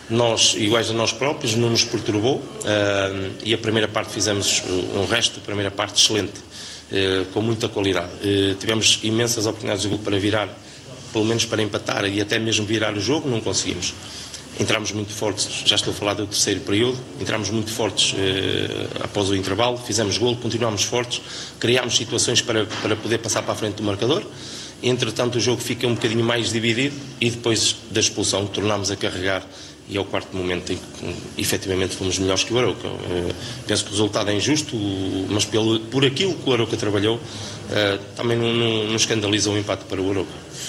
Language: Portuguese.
nós, iguais a nós próprios, não nos perturbou, e a primeira parte fizemos um resto, a primeira parte excelente, com muita qualidade. Tivemos imensas oportunidades de gol para virar, pelo menos para empatar e até mesmo virar o jogo, não conseguimos. Entramos muito fortes, já estou a falar do terceiro período, entramos muito fortes após o intervalo, fizemos golo, continuámos fortes, criámos situações para poder passar para a frente do marcador. Entretanto o jogo fica um bocadinho mais dividido e depois da expulsão tornámos a carregar e ao quarto momento em que efetivamente fomos melhores que o Arouca. Penso que o resultado é injusto, mas por aquilo que o Arouca trabalhou, também não escandaliza o empate para o Arouca.